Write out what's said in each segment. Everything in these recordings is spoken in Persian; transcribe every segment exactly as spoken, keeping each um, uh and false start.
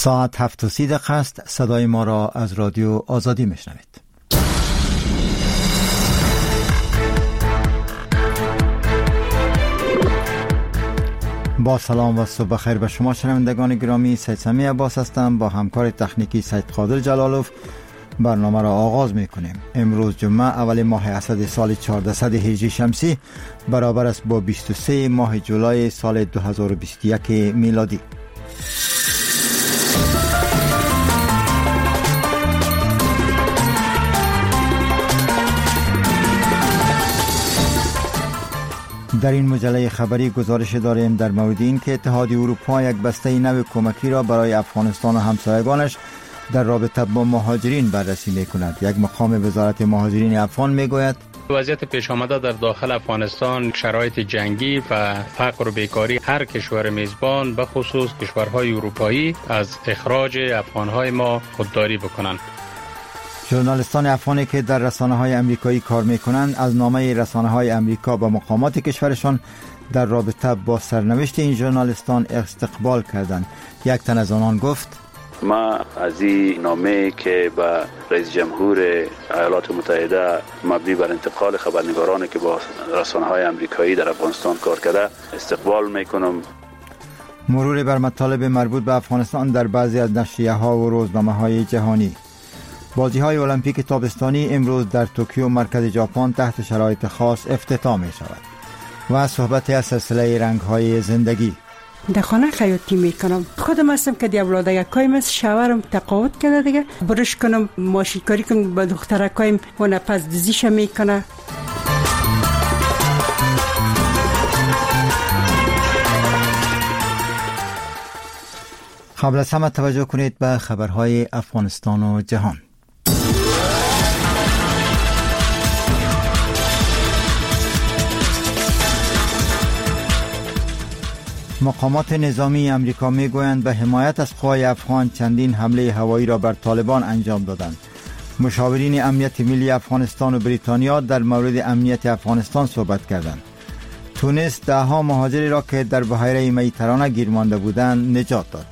ساعت هفت و سی دقیقه است. صدای ما را از رادیو آزادی میشنوید. با سلام و صبح خیر به شما شنوندگان گرامی. سید سمی عباس هستم. با همکار تکنیکی سید قادر جلالوف برنامه را آغاز میکنیم. امروز جمعه اول ماه اسد سال چهاردهصد هجری شمسی برابر است با بیست و سه ماه جولای سال دو هزار و بیست و یک میلادی. در این مجله خبری گزارش داریم در مورد این که اتحادیه اروپا یک بسته نو کمکی را برای افغانستان و همسایگانش در رابطه با مهاجرین بررسی می‌کند. یک مقام وزارت مهاجرین افغان می‌گوید وضعیت پیش آمده در داخل افغانستان، شرایط جنگی و فقر و بیکاری هر کشور میزبان به خصوص کشورهای اروپایی از اخراج افغانهای ما خودداری بکنند. ژورنالیستان افغانی که در رسانه‌های آمریکایی کار می‌کنند از نامه رسانه‌های آمریکا به مقامات کشورشان در رابطه با سرنوشت این ژورنالیستان استقبال کردند. یک تن از آنان گفت: ما از این نامه که به رئیس جمهور ایالات متحده مبنی بر انتقال خبرنگارانی که با رسانه‌های آمریکایی در افغانستان کار کرده استقبال می‌کنم. مرور بر مطالب مربوط به افغانستان در بعضی از نشریه‌ها و روزنامه‌های جهانی. بازی‌های المپیک تابستانی امروز در توکیو مرکز ژاپن تحت شرایط خاص افتتاح می‌شود. و صحبت از سلسله رنگ‌های زندگی. در خانه خیاطی میکنم. خودم هستم که دیولاده یکایم است. شوهرم تقاعد کرده دیگه. برش کنم، ماشین کاری کنم با دخترکایم اون پس دزیش میکنه. قبل از همه توجه کنید به خبرهای افغانستان و جهان. مقامات نظامی امریکا میگویند به حمایت از قوای افغان چندین حمله هوایی را بر طالبان انجام دادند. مشاورین امنیت ملی افغانستان و بریتانیا در مورد امنیت افغانستان صحبت کردند. تونس ده ها مهاجری را که در بحیره مدیترانه گیر مانده بودند نجات داد.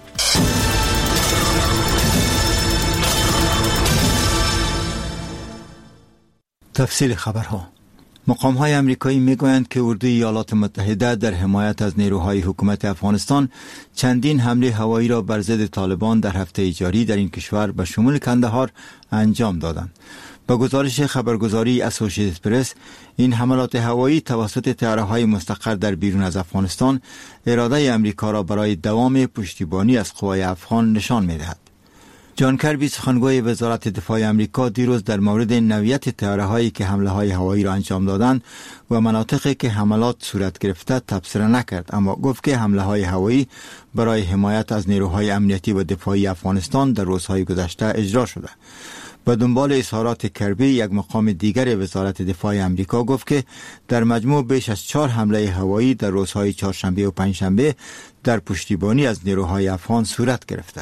تفصیل خبرها. مقام‌های آمریکایی میگویند که اردوی ایالات متحده در حمایت از نیروهای حکومت افغانستان چندین حمله هوایی را بر ضد طالبان در هفته جاری در این کشور به شمول کندهار انجام دادند. با گزارش خبرگزاری اسوسییتد پرس، این حملات هوایی توسط طیاره‌های مستقر در بیرون از افغانستان اراده آمریکا را برای دوام پشتیبانی از قوای افغان نشان می‌دهد. جان کربی سخنگوی وزارت دفاع آمریکا دیروز در مورد نوعیت طیاره‌هایی که حمله‌های هوایی را انجام دادند و مناطقی که حملات صورت گرفته تبصره نکرد، اما گفت که حمله‌های هوایی برای حمایت از نیروهای امنیتی و دفاعی افغانستان در روزهای گذشته اجرا شده. به دنبال اظهارات کربی، یک مقام دیگر وزارت دفاع آمریکا گفت که در مجموع بیش از چهار حمله هوایی در روزهای چهارشنبه و پنجشنبه در پشتیبانی از نیروهای افغان صورت گرفته.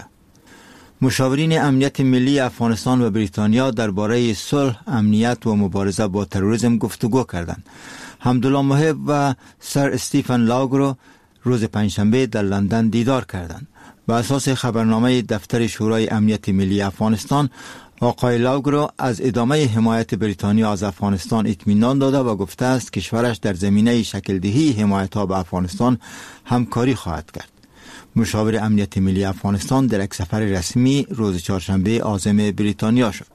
مشاورین امنیت ملی افغانستان و بریتانیا درباره صلح، امنیت و مبارزه با تروریسم گفتگو کردند. حمدالله محب و سر استیفن لاوگرو روز پنجشنبه در لندن دیدار کردند. بر اساس خبرنامه دفتر شورای امنیت ملی افغانستان، آقای لاوگرو از ادامه حمایت بریتانیا از افغانستان اطمینان داده و گفته است کشورش در زمینه شکل‌دهی حمایت‌ها به افغانستان همکاری خواهد کرد. مشاور امنیت ملی افغانستان در یک سفر رسمی روز چهارشنبه عازم بریتانیا شد.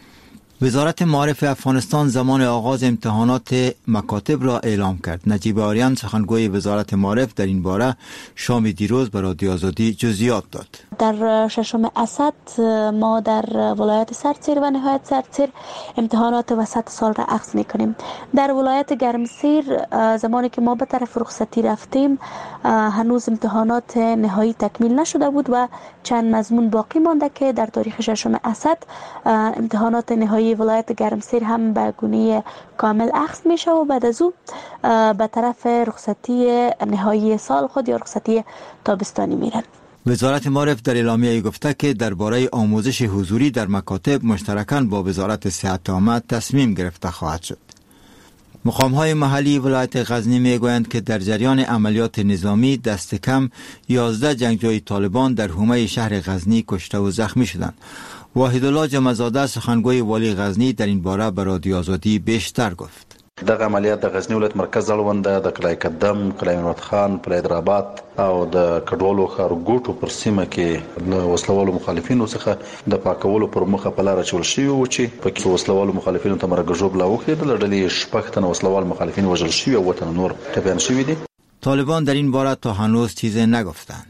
وزارت معارف افغانستان زمان آغاز امتحانات مکاتب را اعلام کرد. نجیب آریان سخنگوی وزارت معارف در این باره شام دیروز به رادیو آزادی جزئیات داد. در ششم اسد ما در ولایت سرتسیر و نهایت سرتسیر امتحانات وسط سال را اخذ میکنیم. در ولایت گرمسیر زمانی که ما به طرف رخصتی رفتیم هنوز امتحانات نهایی تکمیل نشده بود و چند مضمون باقی مانده که در تاریخ ششم اسد امتحانات نهایی ولایت گرمسیر هم به گونه کامل اخذ میشه و بعد از او به طرف رخصتی نهایی سال خود یا رخصتی تابستانی میرن. وزارت معارف در اعلامیه گفته که درباره آموزش حضوری در مکاتب مشترکاً با وزارت صحت عامه تصمیم گرفته خواهد شد. مقام‌های محلی ولایت غزنی میگویند که در جریان عملیات نظامی دست کم یازده جنگجوی طالبان در حومه شهر غزنی کشته و زخمی شدند. واحدالله جمعزاده سخنگوی والی غزنی در این باره به رادیو آزادی بیشتر گفت. دغه عملیات د غزنی ولایت مرکز اړوند د قلعه قدم، قلعه محمد خان، پریدرآباد او د کډوالو ښارګوټو پر سیمه کې له وسلوالو مخالفینو څخه د پاکولو پر مخه په لار اچول شوي و چې په وسلوالو مخالفینو ته مرګ ژوبله وکړه. ډلې شپږ تنه وسلوال مخالفین وژل شوي او وطن نور ټپیان شوي دي. طالبان در این باره تا هنوز چیزی نگفتند.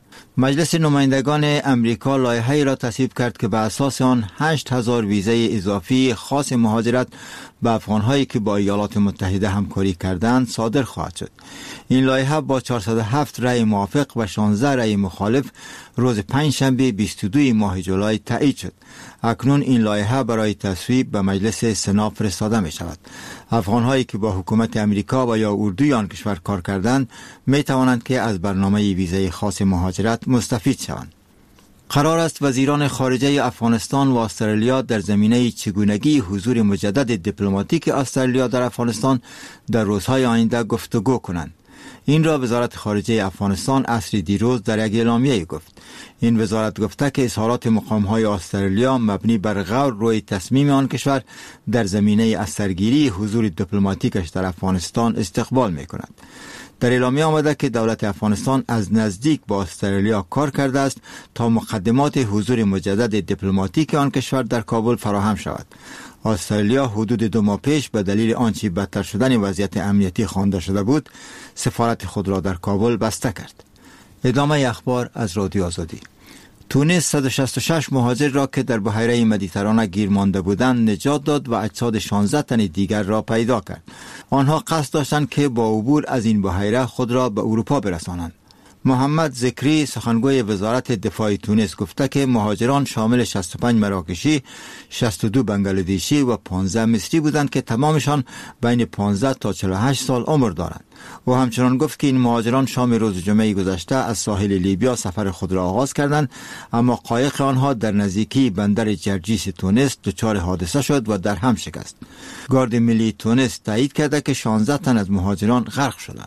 مجلس نمایندگان امریکا لایحه‌ای را تصویب کرد که به اساس آن هشت هزار ویزه اضافی خاص مهاجرت به افغان‌هایی که با ایالات متحده همکاری کردند صادر خواهد شد. این لایحه با چهارصد و هفت رأی موافق و شانزده رأی مخالف روز پنجشنبه بیست و دو ماه جولای تایید شد. اکنون این لایحه برای تصویب به مجلس سنا فرستاده می شود. افغان‌هایی که با حکومت امریکا و یا اردوی آن کشور کار کردند می توانند که از برنامه ویزه خاص مهاجرت مستفید شوند. قرار است وزیران خارجه افغانستان و استرالیا در زمینه چگونگی حضور مجدد دیپلماتیک استرالیا در افغانستان در روزهای آینده گفتگو کنند. این را وزارت خارجه افغانستان عصر دیروز در یک اعلامیه گفت. این وزارت گفته که اظهارات مقام‌های استرالیا مبنی بر غور روی تصمیم آن کشور در زمینه اثرگیری حضور دیپلماتیکش در افغانستان استقبال می‌کند. در اعلامیه آمده که دولت افغانستان از نزدیک با استرالیا کار کرده است تا مقدمات حضور مجدد دیپلماتیک آن کشور در کابل فراهم شود. استرالیا حدود دو ماه پیش به دلیل آنچه بدتر شدن وضعیت امنیتی خوانده شده بود سفارت خود را در کابل بسته کرد. ادامه اخبار از رادیو آزادی. تونس صد و شصت و شش مهاجر را که در بحیره مدیترانه گیر مانده بودند نجات داد و اجساد شانزده تن دیگر را پیدا کرد. آنها قصد داشتند که با عبور از این بحیره خود را به اروپا برسانند. محمد ذکری سخنگوی وزارت دفاع تونس گفته که مهاجران شامل شصت و پنج مراکشی، شصت و دو بنگلادیشی و پانزده مصری بودند که تمامشان بین پانزده تا چهل و هشت سال عمر دارند. و همچنان گفت که این مهاجران شام روز جمعه گذشته از ساحل لیبیا سفر خود را آغاز کردند، اما قایق آنها در نزدیکی بندر جرجیس تونس دچار حادثه شد و در هم شکست. گارد ملی تونس تایید کرده که شانزده تن از مهاجران غرق شدند.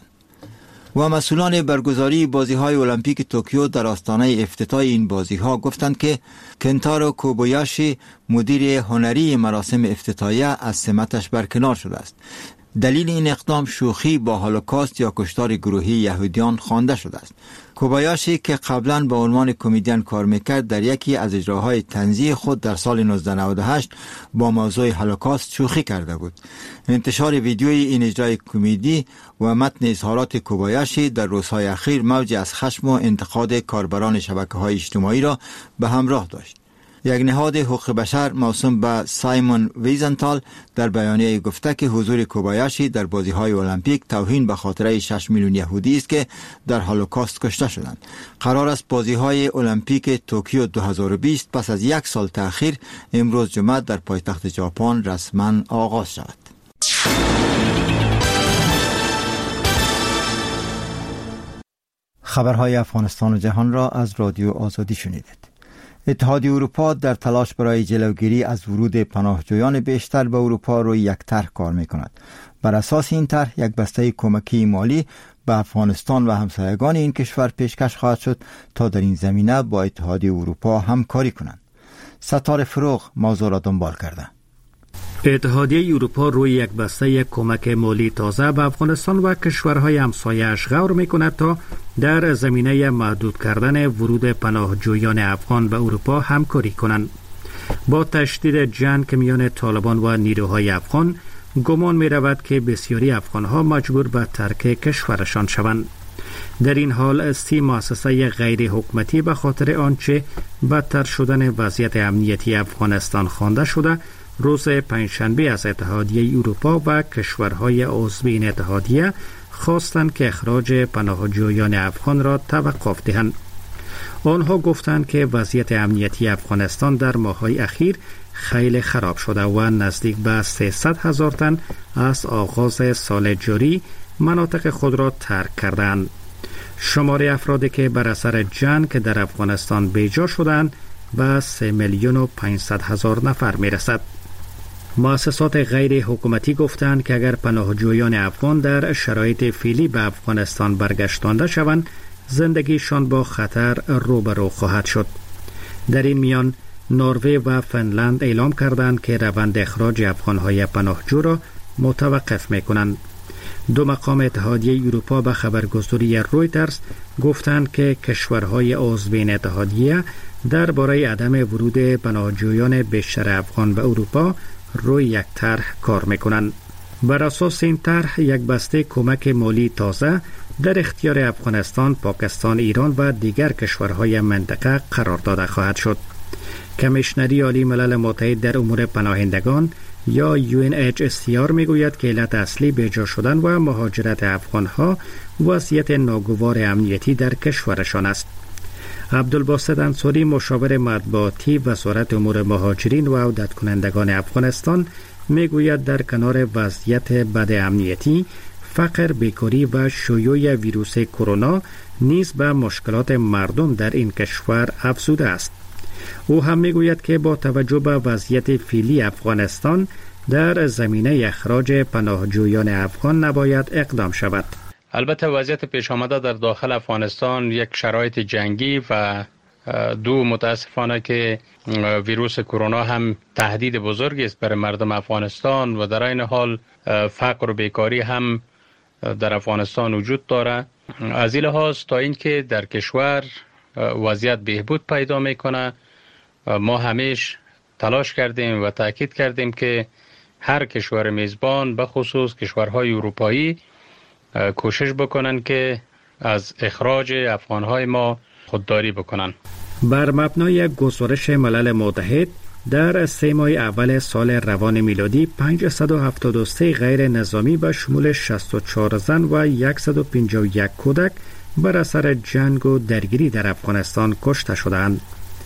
و مسئولان برگزاری بازی‌های المپیک توکیو در آستانه افتتاح این بازی‌ها گفتند که کنتارو کوبایاشی مدیر هنری مراسم افتتاحیه از سمتش برکنار شده است. دلیل این اقدام شوخی با هولوکاست یا کشتار گروهی یهودیان خوانده شده است. کوبایاشی که قبلا به عنوان کمدین کار میکرد در یکی از اجراهای طنزی خود در سال نوزده نود و هشت با موضوع هولوکاست شوخی کرده بود. انتشار ویدیوی این اجرای کمدی و متن اظهارات کوبایاشی در روزهای اخیر موج از خشم و انتقاد کاربران شبکه‌های اجتماعی را به همراه داشت. یک نهاد حقوق بشر موسوم به سایمون ویزنتال در بیانیه گفته که حضور کوبایاشی در بازی‌های المپیک توهین به خاطره شش میلیون یهودی است که در هولوکاست کشته شدند. قرار است بازی‌های المپیک توکیو دو هزار و بیست پس از یک سال تأخیر امروز جمعه در پایتخت ژاپن رسما آغاز شود. خبرهای افغانستان و جهان را از رادیو آزادی شنیدید. اتحادیه اروپا در تلاش برای جلوگیری از ورود پناهجویان بیشتر به اروپا روی یک طرح کار می‌کند. بر اساس این طرح یک بسته کمکی مالی به افغانستان و همسایگان این کشور پیشکش خواهد شد تا در این زمینه با اتحادیه اروپا همکاری کنند. ستاره فروغ موضوع را دنبال کرده. اتحادیه اروپا روی یک بسته کمک مالی تازه به افغانستان و کشورهای همسایه‌اش غور می‌کند تا در زمینه محدود کردن ورود پناهجویان افغان به اروپا همکاری کنند. با تشدید جنگ میان طالبان و نیروهای افغان گمان می‌رود که بسیاری افغان‌ها مجبور به ترک کشورشان شوند. در این حال سی مؤسسه غیر حکومتی به خاطر آنچه بدتر شدن وضعیت امنیتی افغانستان خوانده شده روز پنجشنبه از اتحادیه اروپا و کشورهای عضو این اتحادیه خواستند که اخراج پناهجویان افغان را توقف دهند. آنها گفتند که وضعیت امنیتی افغانستان در ماه‌های اخیر خیلی خراب شده و نزدیک به سیصد هزار تن از آغاز سال جاری مناطق خود را ترک کردند. شمار افرادی که بر اثر جنگ در افغانستان بیجا شدند به سه میلیون و پانصد هزار نفر می رسد. مؤسسات غیر حکومتی گفتند که اگر پناهجویان افغان در شرایط فعلی به افغانستان برگشتانده شوند، زندگیشان با خطر روبرو خواهد شد. در این میان نروژ و فنلند اعلام کردند که روند اخراج افغانهای پناهجو را متوقف می‌کنند. دو مقام اتحادیه اروپا به خبرگزاری رویترز گفتند که کشورهای عضو این اتحادیه درباره عدم ورود پناهجویان بیشتر افغان به اروپا روی یک طرح کار می‌کنند. بر اساس این طرح یک بسته کمک مالی تازه در اختیار افغانستان، پاکستان، ایران و دیگر کشورهای منطقه قرار داده خواهد شد. کمیشنری عالی ملل متحد در امور پناهندگان یا یو ان اچ سی آر میگوید که علت اصلی بیجا شدن و مهاجرت افغانها وضعیت ناگوار امنیتی در کشورشان است. عبدالباسط انصاری، مشاور مطبوعاتی وزارت امور مهاجرین و عودت کنندگان افغانستان، میگوید در کنار وضعیت بد امنیتی، فقر، بیکاری و شیوع ویروس کرونا نیز به مشکلات مردم در این کشور افزوده است. او هم میگوید که با توجه به وضعیت فعلی افغانستان در زمینه اخراج پناهجویان افغان نباید اقدام شود. البته وضعیت پیش آمده در داخل افغانستان یک شرایط جنگی و دو متاسفانه که ویروس کرونا هم تهدید بزرگی است برای مردم افغانستان و در این حال فقر و بیکاری هم در افغانستان وجود داره. از این لحاظ تا اینکه در کشور وضعیت بهبود پیدا میکنه، ما همیشه تلاش کردیم و تاکید کردیم که هر کشور میزبان به خصوص کشورهای اروپایی کوشش بکنن که از اخراج افغانهای ما خودداری بکنن. بر مبنای گزارش ملل متحد در سه ماه اول سال روان میلادی پانصد و هفتاد و سه غیر نظامی به شمول شصت و چهار زن و صد و پنجاه و یک کودک بر اثر جنگ و درگیری در افغانستان کشته شدند.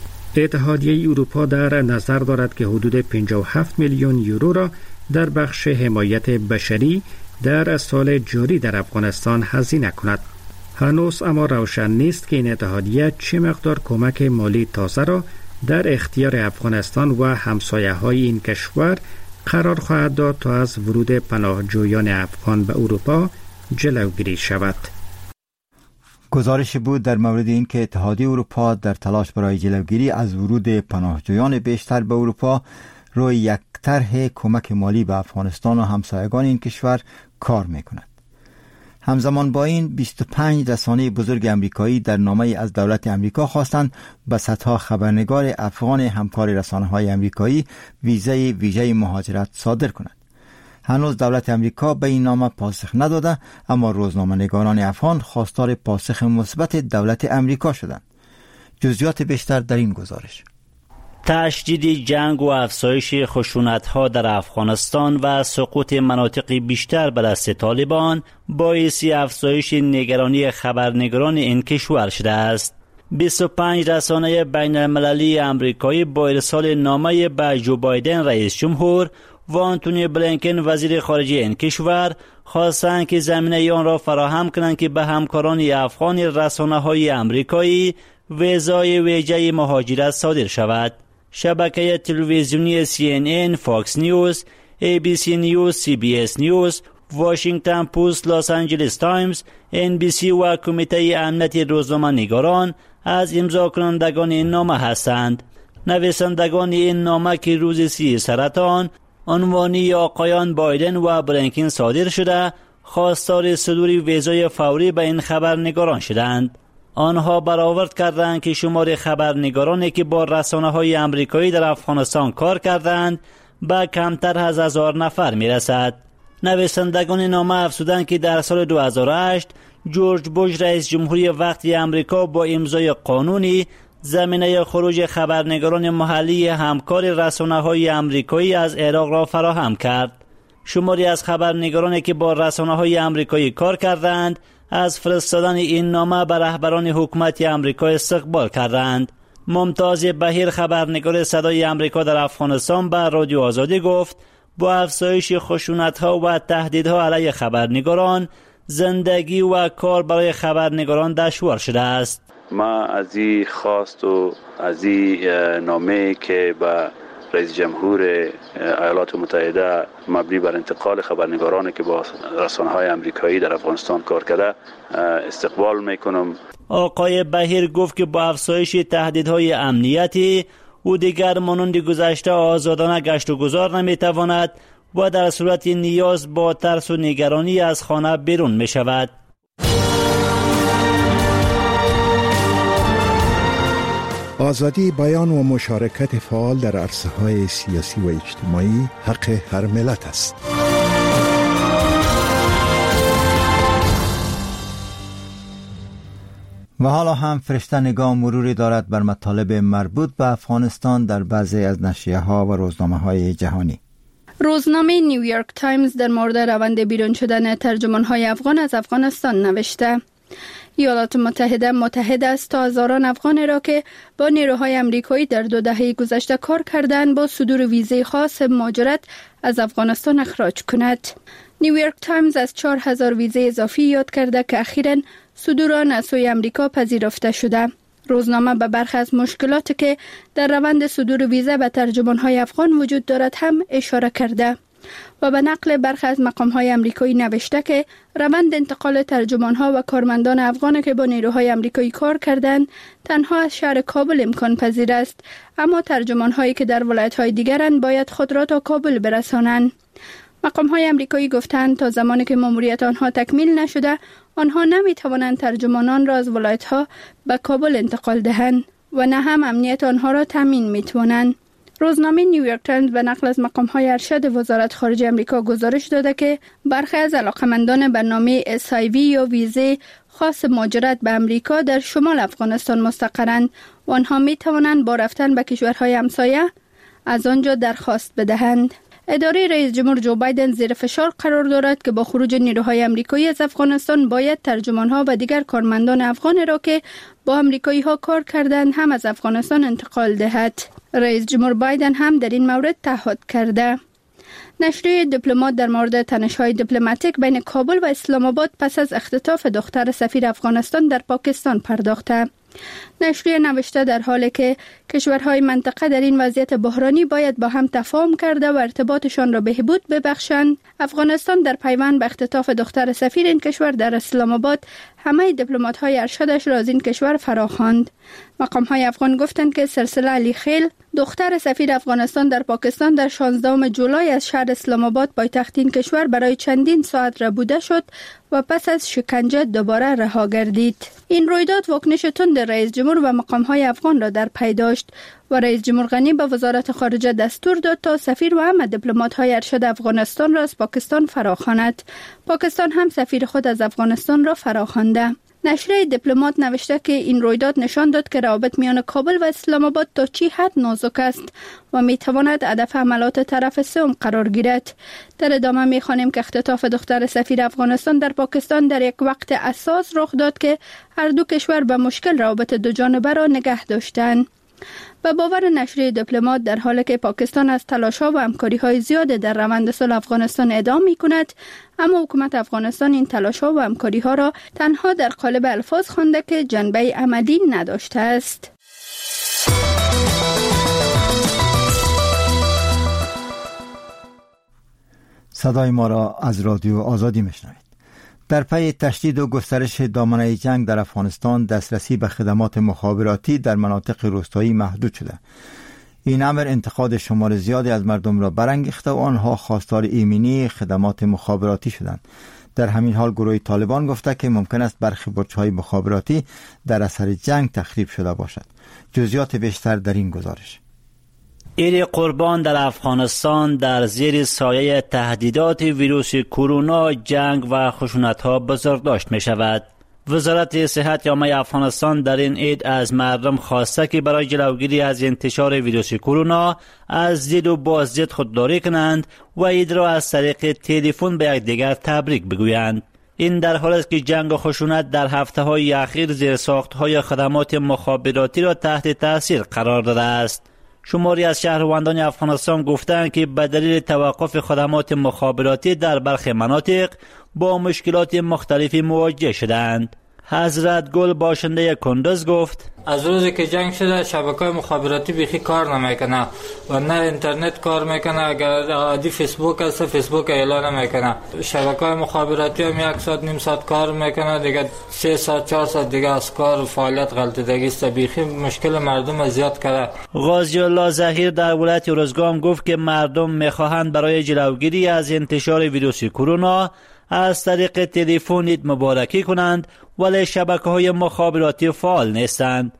اتحادیه اروپا در نظر دارد که حدود پنجاه و هفت میلیون یورو را در بخش حمایت بشری در سال جاری در افغانستان هزینه کند. هنوز اما روشن نیست که این اتحادیه چه مقدار کمک مالی تازه را در اختیار افغانستان و همسایه‌های این کشور قرار خواهد داد تا از ورود پناهجویان افغان به اروپا جلوگیری شود. گزارش بود در مورد این که اتحادیه اروپا در تلاش برای جلوگیری از ورود پناهجویان بیشتر به اروپا روی یک طرح کمک مالی به افغانستان و همسایگان این کشور کار می‌کند. همزمان با این بیست و پنج رسانه بزرگ امریکایی در نامه از دولت امریکا خواستند به صدها خبرنگار افغان همکار رسانه‌های امریکایی ویزای ویژه مهاجرت صادر کنند. هنوز دولت امریکا به این نامه پاسخ نداده، اما روزنامه‌نگاران افغان خواستار پاسخ مثبت دولت امریکا شدند. جزئیات بیشتر در این گزارش. تشدید جنگ و افزایش خشونت‌ها در افغانستان و سقوط مناطق بیشتر به دست طالبان باعث افزایش نگرانی خبرنگاران این کشور شده است. بیست و پنج رسانه بین المللی امریکایی با ارسال نامه به جو بایدن رئیس جمهور و آنتونی بلینکن وزیر خارجه این کشور خواستند که زمینه آن را فراهم کنند که به همکاران افغان رسانه‌های امریکایی ویزای ویژه مهاجرت صادر شود. شبکه تلویزیونی سی ان ان، فاکس نیوز، ای بی سی نیوز، سی بی اس نیوز، واشنگتن پست، لس آنجلس تایمز، ان بی سی و کمیته امنیت روزنامه‌نگاران از امضا کنندگان این نامه هستند. نویسندگان این نامه که روز سی سرطان عنوانی آقایان بایدن و بلینکن صادر شده، خواستار صدور ویزای فوری به این خبرنگاران شدند. آنها برآورد کردند که شمار خبرنگارانی که با رسانه‌های امریکایی در افغانستان کار کردند به کمتر از هزار نفر میرسد. نویسندگان نامه افزودند که در سال دو هزار و هشت جورج بوش رئیس جمهوری وقتی امریکا با امضای قانونی زمینه خروج خبرنگاران محلی همکار رسانه‌های امریکایی از عراق را فراهم کرد. شماری از خبرنگارانی که با رسانه‌های امریکایی کار کردند از فرستادن این نامه به رهبران حکومت امریکا استقبال کردند. ممتاز بهیر، خبرنگار صدای امریکا در افغانستان، به رادیو آزادی گفت با افزایش خشونت‌ها و تهدیدها علیه خبرنگاران، زندگی و کار برای خبرنگاران دشوار شده است. ما از این خواست و از این نامه که به رئیس جمهور ایالات متحده مبنی بر انتقال خبرنگارانی که با رسانه‌های آمریکایی در افغانستان کار کرده استقبال میکنم. آقای بهیر گفت که با افزایش تهدیدهای امنیتی او دیگر مانند گذشته آزادانه گشت و گذار نمیتواند و در صورت نیاز با ترس و نگرانی از خانه بیرون می شود. آزادی بیان و مشارکت فعال در عرصه‌های سیاسی و اجتماعی حق هر ملت است. و حالا هم فرشته نگاه مروری دارد بر مطالب مربوط به افغانستان در بعضی از نشریه‌ها و روزنامه‌های جهانی. روزنامه نیویورک تایمز در مورد روند بیرون شدن ترجمان‌های افغان از افغانستان نوشته: ایالات متحده متحد است تا هزاران افغان را که با نیروهای آمریکایی در دو دهه گذشته کار کردند با صدور ویزه خاص مهاجرت از افغانستان اخراج کند. نیویورک تایمز از چهار هزار ویزه اضافی یاد کرده که اخیراً صدور آن از سوی آمریکا پذیرفته شده. روزنامه به برخی از مشکلاتی که در روند صدور ویزه به ترجمان‌های افغان وجود دارد هم اشاره کرده و به نقل برخی از مقام‌های آمریکایی نوشته که روند انتقال ترجمان‌ها و کارمندان افغان که با نیروهای آمریکایی کار کردند تنها از شهر کابل امکان پذیر است، اما ترجمان‌هایی که در ولایت‌های دیگرند باید خود را تا کابل برسانند. مقام‌های آمریکایی گفتند تا زمانی که ماموریت آنها تکمیل نشده آنها نمی‌توانند ترجمانان را از ولایت‌ها به کابل انتقال دهند و نه هم امنیت آنها را تامین می‌توانند. روزنامه نیویورک تایمز به نقل از مقام‌های ارشد وزارت خارجه آمریکا گزارش داده که برخی از علاقمندان برنامه اس آی وی یا ویزه خاص مهاجرت به آمریکا در شمال افغانستان مستقرند و آنها می‌توانند با رفتن به کشورهای همسایه از آنجا درخواست بدهند. اداره رئیس جمهور جو بایدن زیر فشار قرار دارد که با خروج نیروهای آمریکایی از افغانستان باید ترجمان‌ها و دیگر کارمندان افغان را که با آمریکایی‌ها کار کردند هم از افغانستان انتقال دهد. رئیس جمهور بایدن هم در این مورد تعهد کرده. نشریه دیپلمات در مورد تنش‌های دیپلماتیک بین کابل و اسلام آباد پس از اختطاف دختر سفیر افغانستان در پاکستان پرداخته. نشریه نوشته در حالی که کشورهای منطقه در این وضعیت بحرانی باید با هم تفاهم کرده و ارتباطشان را بهبود ببخشند، افغانستان در پیوند به اختطاف دختر سفیر این کشور در اسلام آباد همه دیپلمات‌های ارشدش را از این کشور فراخواند. مقام‌های افغان گفتند که سلسله علی خیل دختر سفیر افغانستان در پاکستان در شانزدهم جولای از شهر اسلام آباد پایتخت این کشور برای چندین ساعت ربوده شد و پس از شکنجه دوباره رها گردید. این رویداد واکنش تند رئیس جمهور و مقام‌های افغان را در پی داشت و رئیس جمهور غنی به وزارت خارجه دستور داد تا سفیر و همه دیپلمات‌های ارشد افغانستان را از پاکستان فراخواند. پاکستان هم سفیر خود از افغانستان را فراخوانده. نشریه دیپلمات نوشته که این رویداد نشان داد که روابط میان کابل و اسلام آباد تا چی حد نازک است و میتواند هدف حملات طرف سوم قرار گیرد. در ادامه میخوانیم که اختطاف دختر سفیر افغانستان در پاکستان در یک وقت اساس رخ داد که هر دو کشور به مشکل روابط دو جانبه را نگه داشتند. به باور نشریه دیپلمات در حالی که پاکستان از تلاش‌ها و همکاری‌های زیاد در روند صلح افغانستان ادامه می‌کند، اما حکومت افغانستان این تلاش‌ها و همکاری‌ها را تنها در قالب الفاظ خوانده که جنبه عملی نداشته است. صدای ما را از رادیو آزادی میشنوید. در پی تشدید و گسترش دامنه جنگ در افغانستان دسترسی به خدمات مخابراتی در مناطق روستایی محدود شده. این امر انتقاد شمار زیادی از مردم را برانگیخته و آنها خواستار ایمنی خدمات مخابراتی شدند. در همین حال گروه طالبان گفته که ممکن است برخی برج‌های مخابراتی در اثر جنگ تخریب شده باشد. جزئیات بیشتر در این گزارش. عید قربان در افغانستان در زیر سایه تهدیدات ویروس کرونا، جنگ و خشونت‌ها بزرگداشت می‌شود. وزارت صحت عامه افغانستان در این عید از مردم خواسته که برای جلوگیری از انتشار ویروس کرونا از زید و بازدید خودداری کنند و عید را از طریق تلفن به یکدیگر تبریک بگویند. این در حالی است که جنگ و خشونت در هفته‌های اخیر زیر ساخت‌های خدمات مخابراتی را تحت تاثیر قرار داده است. شماری از شهروندان افغانستان گفتند که به دلیل توقف خدمات مخابراتی در برخی مناطق با مشکلات مختلفی مواجه شدند. حضرت گل باشنده کندز گفت از روزی که جنگ شده شبکه‌های مخابراتی بیخی کار نمیکنه و نه اینترنت کار میکنه. اگر عادی فیسبوک هست فیسبوک اعلان نمیکنه. شبکه‌های مخابراتی هم یک ساعت نیم ساعت کار میکنه، دیگه سه ساعت چهار ساعت دیگه از کار فعالیت غلطیدگی است. بیخی مشکل مردم زیاد کرده. غازی الله ظهیر در ولایت ارزگان گفت که مردم میخواهند برای جلوگیری از انتشار ویروس کرونا از طریق تلفن عید مبارکی کنند، ولی شبکه‌های مخابراتی فعال نیستند.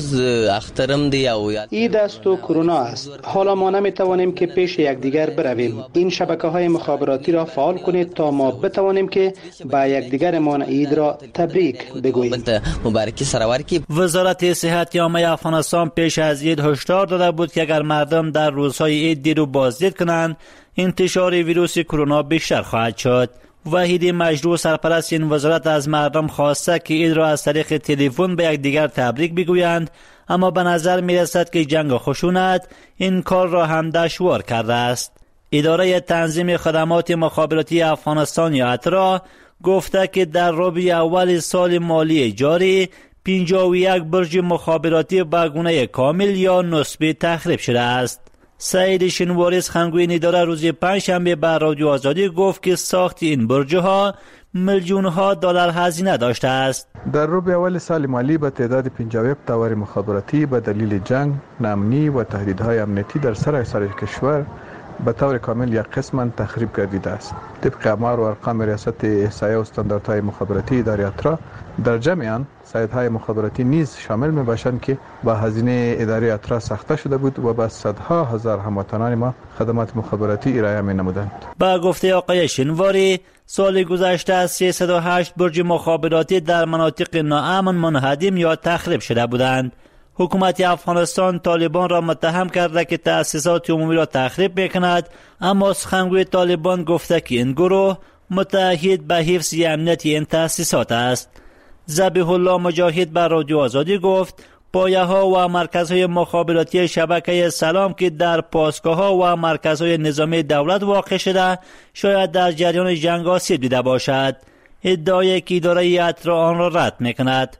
عید است و کرونا است. حالا ما نمیتوانیم که پیش یکدیگر برویم. این شبکه‌های مخابراتی را فعال کنید تا ما بتوانیم که با یکدیگرمان عید را تبریک بگوییم. وزارت صحت عامه افغانستان پیش از عید هشدار داده بود که اگر مردم در روزهای عید دیر و بازدید کنند، انتشار ویروس کرونا بیشتر خواهد شد. وحید مجروح سرپرست این وزارت از مردم خواسته که عید را از طریق تلفن به یکدیگر تبریک بگویند، اما به نظر می رسد که جنگ و خشونت این کار را هم دشوار کرده است. اداره تنظیم خدمات مخابراتی افغانستان یا اترا گفته که در ربع اول سال مالی جاری پنجاه و یک برج مخابراتی به گونه کامل یا نسبی تخریب شده است. سعید شنواری سخنگوی اداره روز پنجشنبه به رادیو آزادی گفت که ساخت این برج‌ها میلیون ها دلار هزینه داشته است. در ربع اول سال مالی به تعداد پنجاه و یک تاور مخابراتی به دلیل جنگ، ناامنی و تهدیدهای امنیتی در سراسر کشور به طور کامل یک قسم تخریب گردیده است. طبق آمار و ارقام ریاست احصایه و استانداردهای مخابراتی اداره اترا، در جمع آن سایت‌های مخابراتی نیز شامل می‌باشند که با هزینه اداره اترا ساخته شده بود و به صدها هزار هموطنان ما خدمات مخابراتی ارائه می‌نمودند. با گفته آقای شنواری، سال گذشته سیصد و هشت برج مخابراتی در مناطق ناامن منهدم یا تخریب شده بودند. حکومت افغانستان طالبان را متهم کرده که تأسیسات عمومی را تخریب می‌کند، اما سخنگوی طالبان گفته که این گروه متعهد به حفظ امنیت این تأسیسات است. ذبیح الله مجاهد بر رادیو آزادی گفت پایه ها و مرکزهای مخابراتی شبکه سلام که در پاسگاه ها و مرکزهای نظامی دولت واقع شده شاید در جریان جنگ آسیب دیده باشد. ادعای که اداره اترا آن را رد میکند.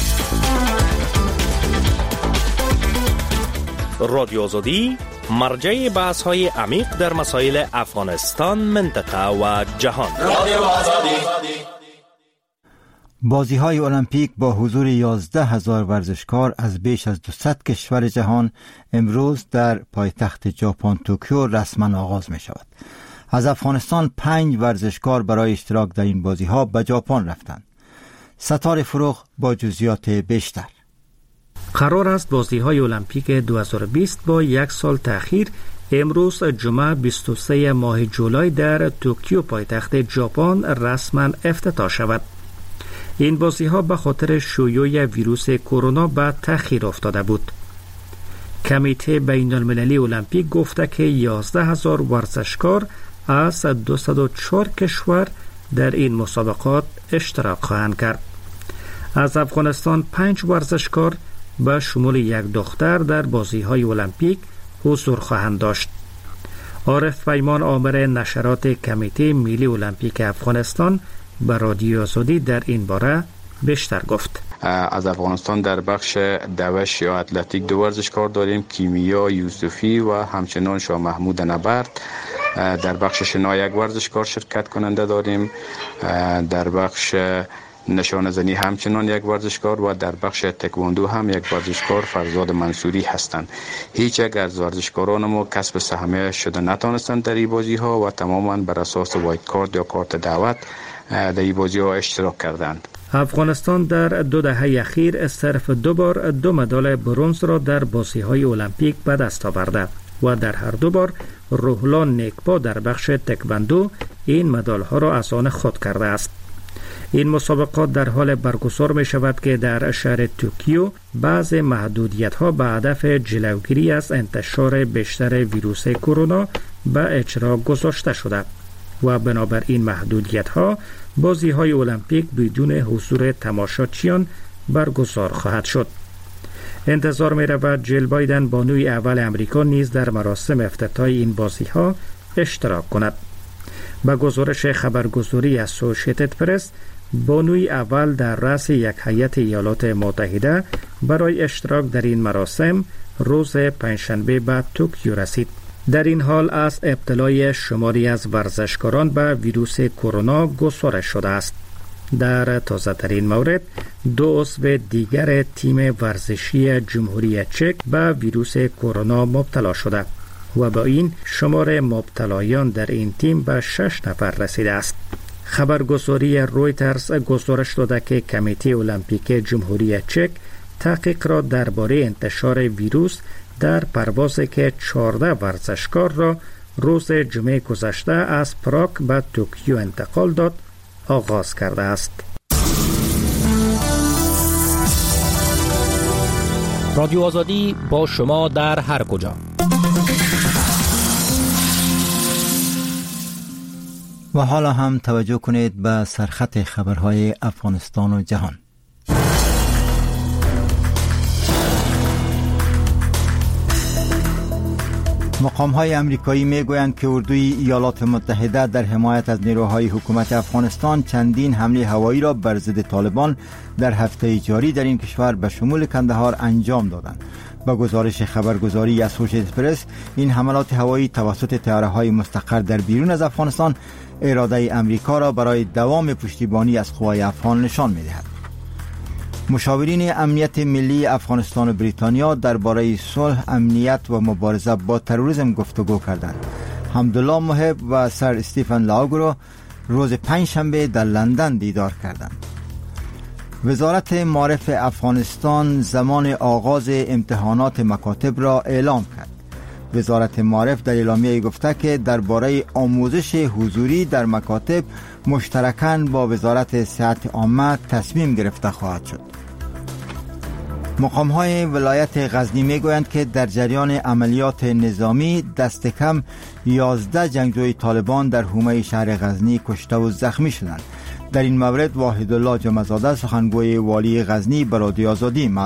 رادیو آزادی مرجع بحث های عمیق در مسائل افغانستان، منطقه و جهان. رادیو آزادی. بازی‌های المپیک با حضور یازده هزار ورزشکار از بیش از دویست کشور جهان امروز در پایتخت ژاپن توکیو رسما آغاز می شود. از افغانستان پنج ورزشکار برای اشتراک در این بازی‌ها به ژاپن رفتند. ستاره فروغ با جزئیات بیشتر. قرار است بازی‌های المپیک دو هزار و بیست با یک سال تأخیر امروز جمعه بیست و سوم ماه جولای در توکیو پایتخت ژاپن رسما افتتاح شود. این بازی‌ها به خاطر شیوع ویروس کرونا به تأخیر افتاده بود. کمیته بین المللی المپیک گفته که یازده هزار ورزشکار از دویست و چهار کشور در این مسابقات اشتراک خواهند کرد. از افغانستان پنج ورزشکار به شمول یک دختر در بازی‌های المپیک حضور خواهند داشت. عارف پیمان آمر نشرات کمیته ملی المپیک افغانستان به رادیو آزادی در این باره بیشتر گفت. از افغانستان در بخش دوش یا اتلتیک دو ورزشکار داریم، کیمیا یوسفی و همچنان شاه محمود نبرد. در بخش شنا یک ورزشکار شرکت کننده داریم. در بخش نشانه زنی همچنان یک ورزشکار و در بخش تکواندو هم یک ورزشکار فرزاد منصوری هستند. هیچ یک از ورزشکاران ما کسب سهمیه شده نتانستند در این بازی ها و تماما بر اساس وایت کارت یا کارت دعوت در این بازی ها اشتراک کردند. افغانستان در دو دهه اخیر صرف دو بار دو مدال برنز را در بازی‌های المپیک به دست آورده و در هر دو بار روحلان نیکپا در بخش تکواندو این مدال‌ها را از آن خود کرده است. این مسابقات در حال برگزار می شود که در شهر توکیو بعض محدودیت‌ها به هدف جلوگیری از انتشار بیشتر ویروس کرونا به اجرا گذاشته شده و بنابر این محدودیت‌ها بازی‌های المپیک بدون حضور تماشاچیان برگزار خواهد شد. انتظار می رود جیل بایدن بانوی اول امریکا نیز در مراسم افتتاح این بازی‌ها اشتراک کند. با گزارش خبرگزاری اسوسییتد پرس، بانوی اول در رأس یک هیئت ایالات متحده برای اشتراک در این مراسم روز پنجشنبه به توکیو رسید. در این حال از ابتلای شماری از ورزشکاران به ویروس کرونا گزارش شده است. در تازه ترین مورد دو عضو دیگر تیم ورزشی جمهوری چک به ویروس کرونا مبتلا شده و با این شمار مبتلایان در این تیم به شش نفر رسیده است. خبرگزاری رویترز گزارش داده که کمیته المپیک جمهوری چک تحقیق را درباره انتشار ویروس در پروازی که چهارده ورزشکار را روز جمعه گذشته از پراگ به توکیو انتقال داد آغاز کرده است. رادیو آزادی با شما در هر کجا. و حالا هم توجه کنید به سرخط خبرهای افغانستان و جهان. مقام‌های آمریکایی می‌گویند که اردوی ایالات متحده در حمایت از نیروهای حکومت افغانستان چندین حمله هوایی را بر ضد طالبان در هفته جاری در این کشور به شمول کندهار انجام دادند. با گزارش خبرگزاری اسوشییتد پرس، این حملات هوایی توسط طیاره‌های مستقر در بیرون از افغانستان اراده امریکا را برای دوام پشتیبانی از قوای افغان نشان می‌دهد. مشاورین امنیت ملی افغانستان و بریتانیا درباره صلح، امنیت و مبارزه با تروریسم گفتگو کردند. حمدالله محب و سر استیفن لاگو را روز پنجشنبه در لندن دیدار کردند. وزارت معارف افغانستان زمان آغاز امتحانات مکاتب را اعلام کرد. وزارت معارف در اعلامیه گفته که درباره آموزش حضوری در مکاتب مشترکاً با وزارت صحت عامه تصمیم گرفته خواهد شد. مقام‌های ولایت غزنی می‌گویند که در جریان عملیات نظامی دست کم یازده جنگجوی طالبان در حومه شهر غزنی کشته و زخمی شدند. در این مورد واحدالله جمعزاده سخنگوی والی غزنی به رادیو آزادی